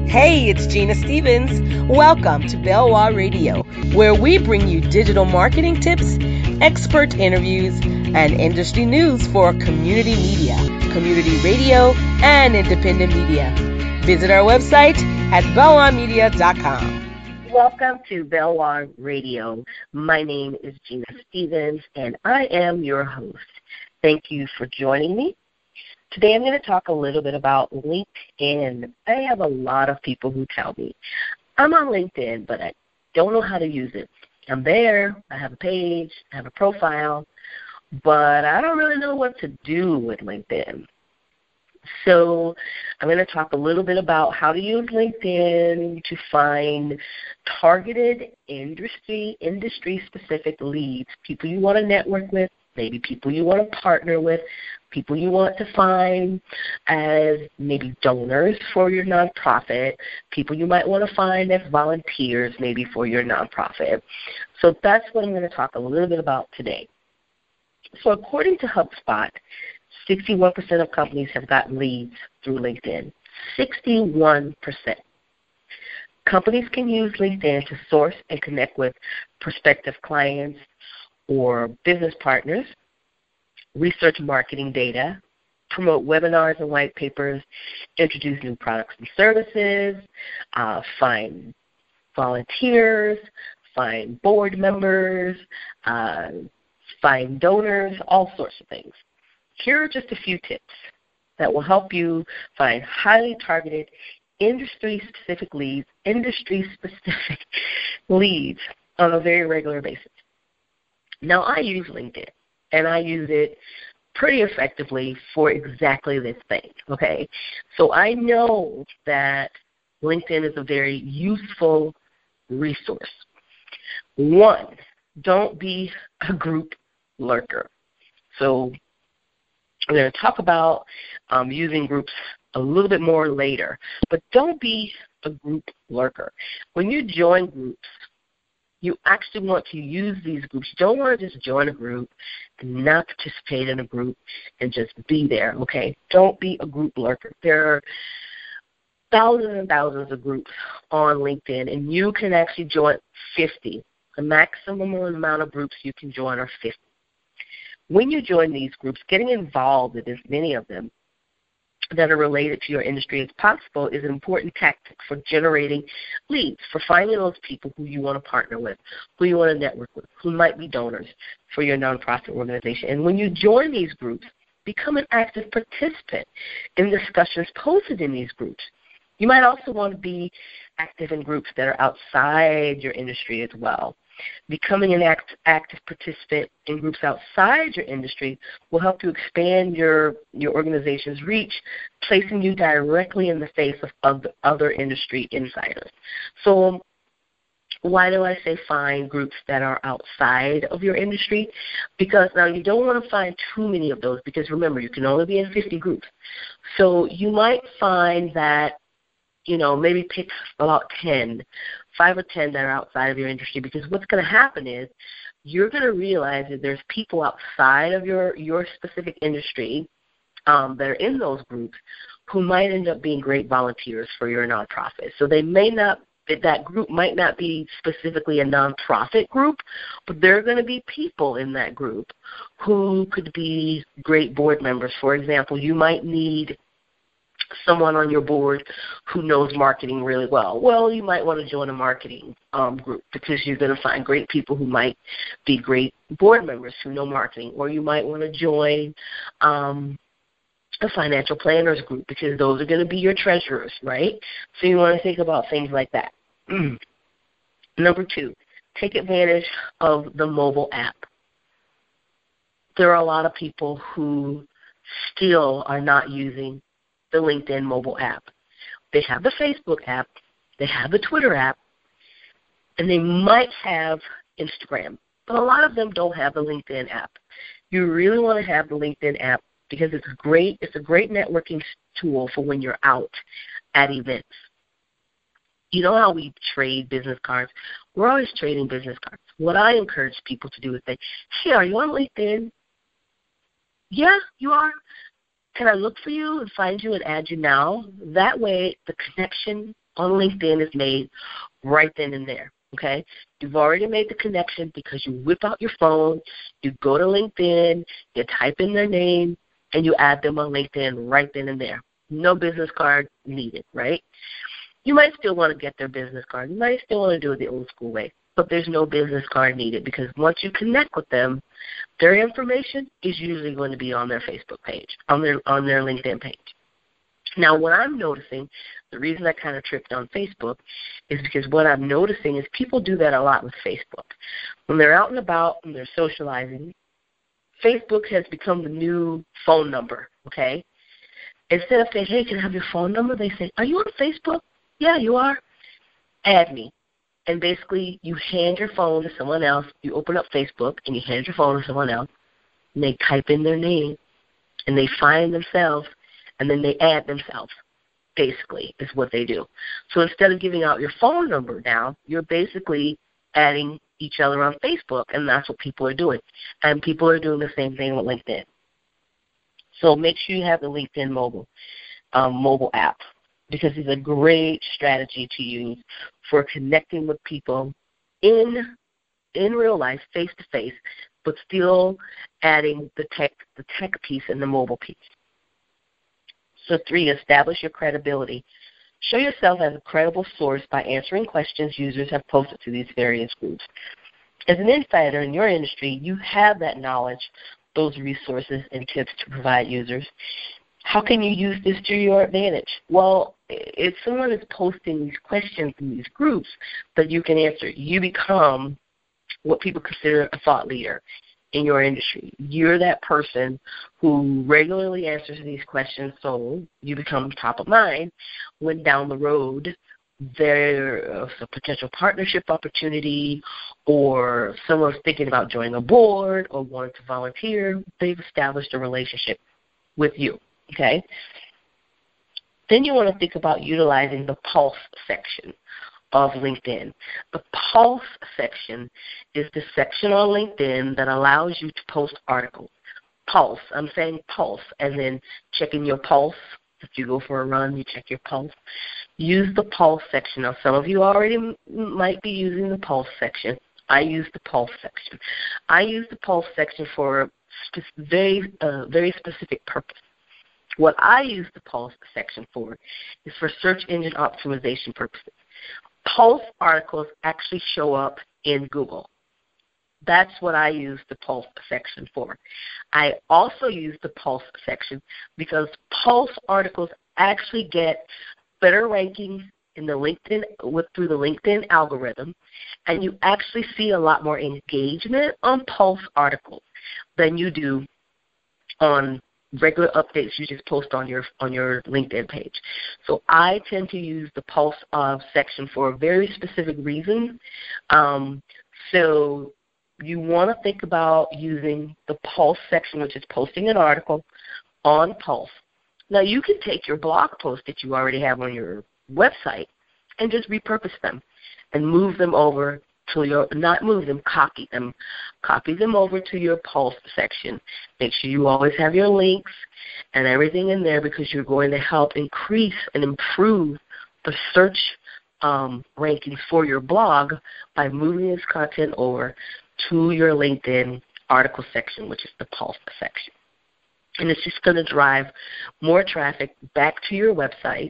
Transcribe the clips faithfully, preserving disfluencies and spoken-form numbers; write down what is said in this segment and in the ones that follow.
Hey, it's Gina Stevens. Welcome to Belwa Radio, where we bring you digital marketing tips, expert interviews, and industry news for community media, community radio, and independent media. Visit our website at belwa media dot com. Welcome to Belwa Radio. My name is Gina Stevens, and I am your host. Thank you for joining me. Today I'm going to talk a little bit about LinkedIn. I have a lot of people who tell me, I'm on LinkedIn, but I don't know how to use it. I'm there, I have a page, I have a profile, but I don't really know what to do with LinkedIn. So I'm going to talk a little bit about how to use LinkedIn to find targeted industry, industry-specific leads, people you want to network with, maybe people you want to partner with, people you want to find as maybe donors for your nonprofit, people you might want to find as volunteers maybe for your nonprofit. So that's what I'm going to talk a little bit about today. So according to HubSpot, sixty-one percent of companies have gotten leads through LinkedIn. sixty-one percent. Companies can use LinkedIn to source and connect with prospective clients or business partners, research marketing data, promote webinars and white papers, introduce new products and services, uh, find volunteers, find board members, uh, find donors, all sorts of things. Here are just a few tips that will help you find highly targeted industry-specific leads, industry-specific leads on a very regular basis. Now, I use LinkedIn, and I use it pretty effectively for exactly this thing, okay? So I know that LinkedIn is a very useful resource. One, don't be a group lurker. So I'm going to talk about um, using groups a little bit more later, but don't be a group lurker. When you join groups, you actually want to use these groups. You don't want to just join a group and not participate in a group and just be there, okay? Don't be a group lurker. There are thousands and thousands of groups on LinkedIn, and you can actually join fifty. The maximum amount of groups you can join are fifty. When you join these groups, getting involved in as many of them that are related to your industry as possible is an important tactic for generating leads, for finding those people who you want to partner with, who you want to network with, who might be donors for your nonprofit organization. And when you join these groups, become an active participant in discussions posted in these groups. You might also want to be active in groups that are outside your industry as well. Becoming an act, active participant in groups outside your industry will help you expand your, your organization's reach, placing you directly in the face of other, other industry insiders. So why do I say find groups that are outside of your industry? Because now you don't want to find too many of those, because remember, you can only be in fifty groups. So you might find that, you know, maybe pick about ten, five or ten that are outside of your industry, because what's going to happen is you're going to realize that there's people outside of your, your specific industry um, that are in those groups who might end up being great volunteers for your nonprofit. So they may not, that group might not be specifically a nonprofit group, but there are going to be people in that group who could be great board members. For example, you might need someone on your board who knows marketing really well. Well, you might want to join a marketing um, group, because you're going to find great people who might be great board members who know marketing. Or you might want to join um, a financial planners group, because those are going to be your treasurers, right? So you want to think about things like that. Number two, take advantage of the mobile app. There are a lot of people who still are not using the LinkedIn mobile app. They have the Facebook app, they have the Twitter app, and they might have Instagram, but a lot of them don't have the LinkedIn app. You really want to have the LinkedIn app, because it's great. It's a great networking tool for when you're out at events. You know how we trade business cards? We're always trading business cards. What I encourage people to do is say, hey, are you on LinkedIn? Yeah, you are. Can I look for you and find you and add you now? That way the connection on LinkedIn is made right then and there, okay? You've already made the connection because you whip out your phone, you go to LinkedIn, you type in their name, and you add them on LinkedIn right then and there. No business card needed, right? You might still want to get their business card. You might still want to do it the old school way, but there's no business card needed because once you connect with them, their information is usually going to be on their Facebook page, on their on their LinkedIn page. Now, what I'm noticing, the reason I kind of tripped on Facebook is because what I'm noticing is people do that a lot with Facebook. When they're out and about and they're socializing, Facebook has become the new phone number, okay? Instead of saying, hey, can I have your phone number? They say, are you on Facebook? Yeah, you are. Add me. And basically, you hand your phone to someone else. You open up Facebook, and you hand your phone to someone else, and they type in their name, and they find themselves, and then they add themselves, basically, is what they do. So instead of giving out your phone number now, you're basically adding each other on Facebook, and that's what people are doing. And people are doing the same thing with LinkedIn. So make sure you have the LinkedIn mobile um, mobile app, because it's a great strategy to use for connecting with people in in real life, face to face, but still adding the tech the tech piece and the mobile piece. So three, establish your credibility. Show yourself as a credible source by answering questions users have posted to these various groups. As an insider in your industry, you have that knowledge, those resources and tips to provide users. How can you use this to your advantage? Well, if someone is posting these questions in these groups that you can answer, you become what people consider a thought leader in your industry. You're that person who regularly answers these questions, so you become top of mind when down the road there's a potential partnership opportunity or someone's thinking about joining a board or wanting to volunteer. They've established a relationship with you, okay? Then you want to think about utilizing the Pulse section of LinkedIn. The Pulse section is the section on LinkedIn that allows you to post articles. Pulse, I'm saying Pulse, and then checking your pulse. If you go for a run, you check your pulse. Use the Pulse section. Now, some of you already m- might be using the Pulse section. I use the Pulse section. I use the Pulse section for a spe- very, uh, very specific purpose. What I use the Pulse section for is for search engine optimization purposes. Pulse articles actually show up in Google. That's what I use the Pulse section for. I also use the Pulse section because Pulse articles actually get better rankings in the LinkedIn with through the LinkedIn algorithm, and you actually see a lot more engagement on Pulse articles than you do on regular updates you just post on your on your LinkedIn page. So I tend to use the Pulse uh, section for a very specific reason. Um, so you want to think about using the Pulse section, which is posting an article on Pulse. Now you can take your blog post that you already have on your website and just repurpose them and move them over to your, not move them, copy them. Copy them over to your Pulse section. Make sure you always have your links and everything in there because you're going to help increase and improve the search um, rankings for your blog by moving this content over to your LinkedIn article section, which is the Pulse section. And it's just going to drive more traffic back to your website.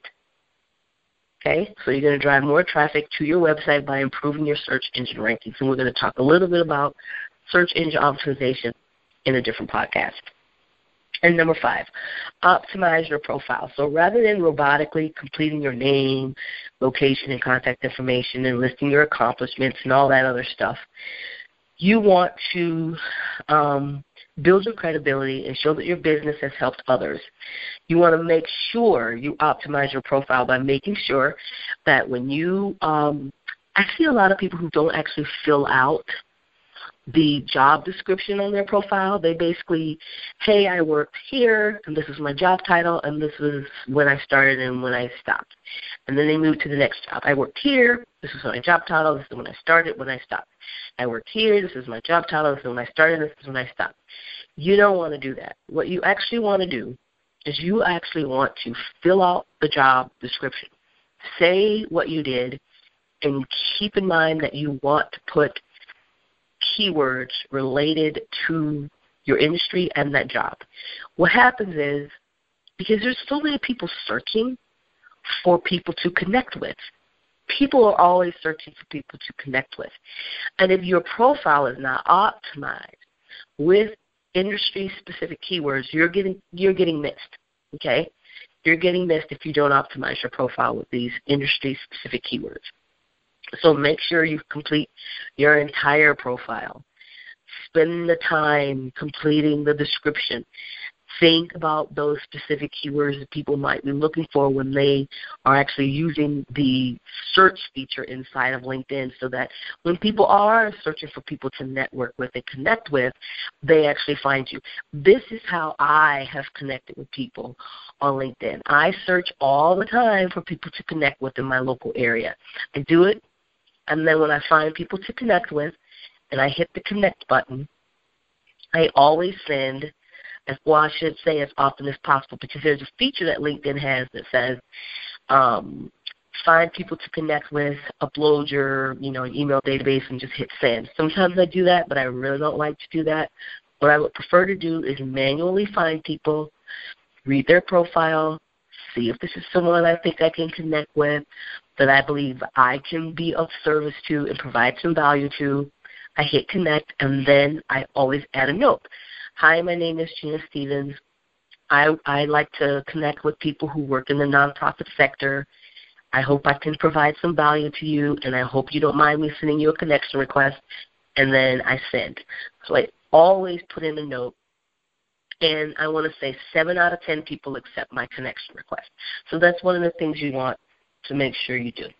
Okay, so you're going to drive more traffic to your website by improving your search engine rankings. And we're going to talk a little bit about search engine optimization in a different podcast. And number five, optimize your profile. So rather than robotically completing your name, location, and contact information and listing your accomplishments and all that other stuff, you want to um, build your credibility and show that your business has helped others. You want to make sure you optimize your profile by making sure that when you um, – I see a lot of people who don't actually fill out the job description on their profile. They basically, hey, I worked here, and this is my job title, and this is when I started and when I stopped. And then they move to the next job. I worked here. This is my job title. This is when I started, when I stopped. I worked here. This is my job title. This is when I started. This is when I stopped. You don't want to do that. What you actually want to do is you actually want to fill out the job description. say what you did, and keep in mind that you want to put keywords related to your industry and that job. What happens is, because there's so many people searching for people to connect with, people are always searching for people to connect with. And if your profile is not optimized with industry-specific keywords, you're getting you're getting missed, okay? You're getting missed if you don't optimize your profile with these industry-specific keywords. So make sure you complete your entire profile. Spend the time completing the description. Think about those specific keywords that people might be looking for when they are actually using the search feature inside of LinkedIn, so that when people are searching for people to network with and connect with, they actually find you. This is how I have connected with people on LinkedIn. I search all the time for people to connect with in my local area. I do it, and then when I find people to connect with and I hit the connect button, I always send, as well, I should say as often as possible, because there's a feature that LinkedIn has that says um, find people to connect with, upload your you know email database, and just hit send. Sometimes I do that, but I really don't like to do that. What I would prefer to do is manually find people, read their profile, see if this is someone I think I can connect with, that I believe I can be of service to and provide some value to. I hit connect, and then I always add a note. Hi, my name is Gina Stevens. I, I like to connect with people who work in the nonprofit sector. I hope I can provide some value to you, and I hope you don't mind me sending you a connection request, and then I send. So I always put in a note, and I want to say seven out of ten people accept my connection request. So that's one of the things you want to make sure you do.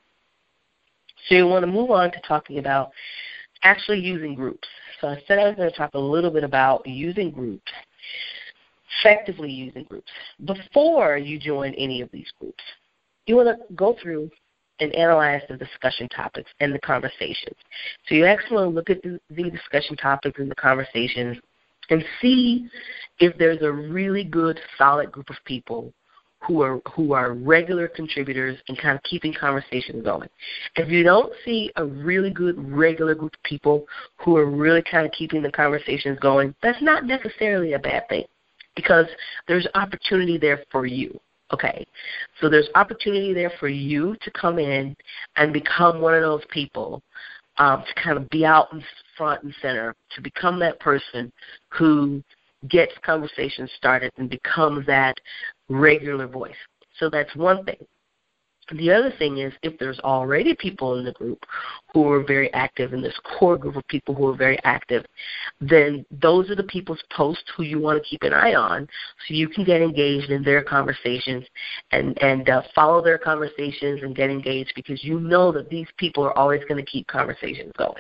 So you want to move on to talking about actually using groups. So I said I was going to talk a little bit about using groups, effectively using groups. Before you join any of these groups, you want to go through and analyze the discussion topics and the conversations. So you actually want to look at the, the discussion topics and the conversations and see if there's a really good, solid group of people who are who are regular contributors and kind of keeping conversations going. If you don't see a really good regular group of people who are really kind of keeping the conversations going, that's not necessarily a bad thing, because there's opportunity there for you. Okay, so there's opportunity there for you to come in and become one of those people, um, to kind of be out in front and center, to become that person who gets conversations started and becomes that regular voice. So that's one thing. The other thing is, if there's already people in the group who are very active, in this core group of people who are very active, then those are the people's posts who you want to keep an eye on, so you can get engaged in their conversations and, and uh, follow their conversations and get engaged, because you know that these people are always going to keep conversations going.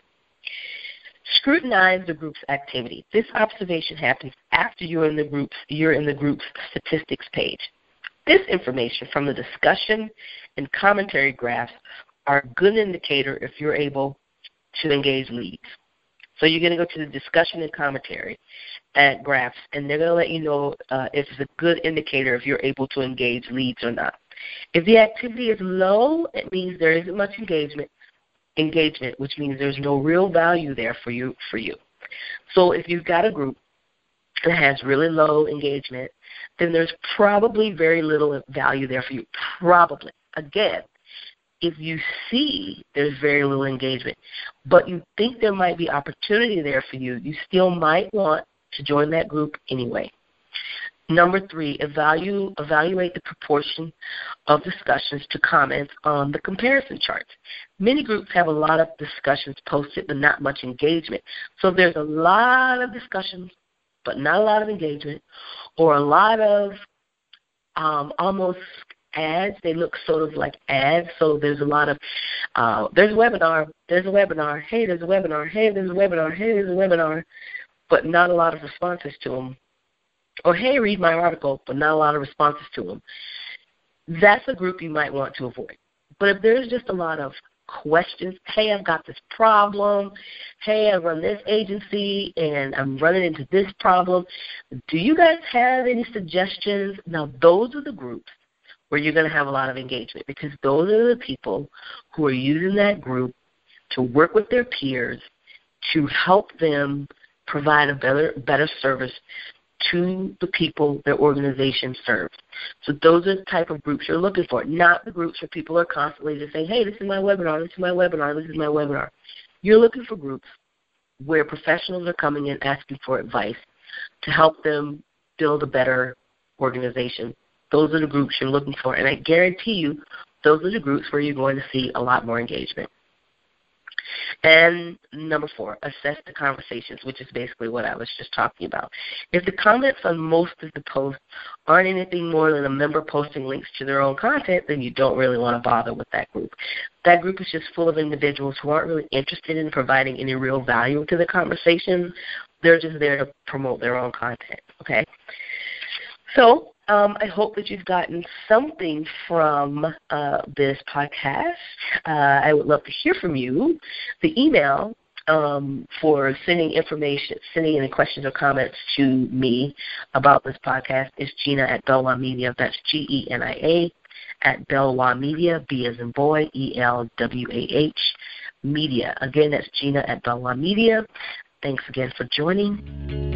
Scrutinize the group's activity. This observation happens after you're in the group's, you're in the group's statistics page. This information from the discussion and commentary graphs are a good indicator if you're able to engage leads. So you're going to go to the discussion and commentary at graphs, and they're going to let you know uh, if it's a good indicator if you're able to engage leads or not. If the activity is low, it means there isn't much engagement. engagement, which means there's no real value there for you. For you. So if you've got a group that has really low engagement, then there's probably very little value there for you. Probably. Again, if you see there's very little engagement, but you think there might be opportunity there for you, you still might want to join that group anyway. Number three, evaluate, evaluate the proportion of discussions to comments on the comparison charts. Many groups have a lot of discussions posted but not much engagement. So if there's a lot of discussions but not a lot of engagement, or a lot of um, almost ads, they look sort of like ads, so there's a lot of, uh, there's a webinar, there's a webinar, hey, there's a webinar, hey, there's a webinar, hey, there's a webinar, but not a lot of responses to them. Or, hey, read my article, but not a lot of responses to them. That's a group you might want to avoid. But if there's just a lot of questions, hey, I've got this problem, hey, I run this agency, and I'm running into this problem, do you guys have any suggestions? Now, those are the groups where you're going to have a lot of engagement, because those are the people who are using that group to work with their peers to help them provide a better better service to the people their organization serves. So those are the type of groups you're looking for, not the groups where people are constantly just saying, hey, this is my webinar, this is my webinar, this is my webinar. You're looking for groups where professionals are coming in asking for advice to help them build a better organization. Those are the groups you're looking for, and I guarantee you those are the groups where you're going to see a lot more engagement. And number four, assess the conversations, which is basically what I was just talking about. If the comments on most of the posts aren't anything more than a member posting links to their own content, then you don't really want to bother with that group. That group is just full of individuals who aren't really interested in providing any real value to the conversation. They're just there to promote their own content, okay? So um, I hope that you've gotten something from uh, this podcast. Uh, I would love to hear from you. The email um, for sending information, sending any questions or comments to me about this podcast is Gina at Belwa Media. That's G E N I A at Belwa Media, B as in boy, E L W A H, Media. Again, that's Gina at Belwa Media. Thanks again for joining.